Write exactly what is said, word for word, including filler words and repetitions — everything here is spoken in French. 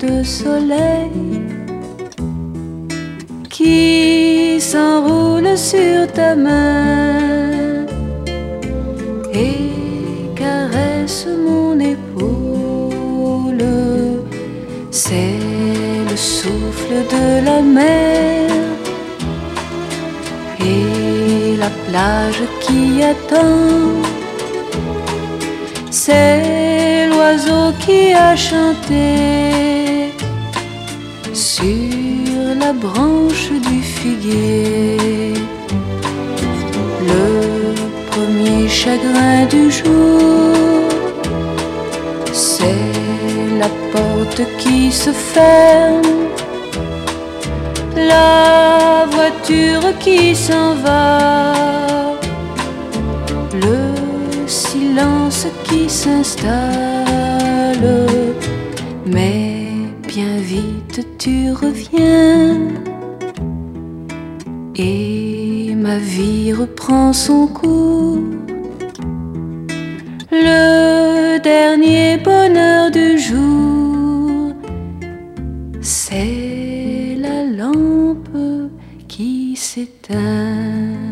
de soleil qui s'enroule sur ta main et caresse mon épaule. C'est le souffle de la mer et la plage qui attend. C'est l'oiseau qui a chanté sur la branche du figuier. Le premier chagrin du jour, c'est la porte qui se ferme, la voiture qui s'en va, le silence qui s'installe. Mais bien vite tu reviens et ma vie reprend son cours. Le dernier bonheur du jour, c'est la lampe qui s'éteint.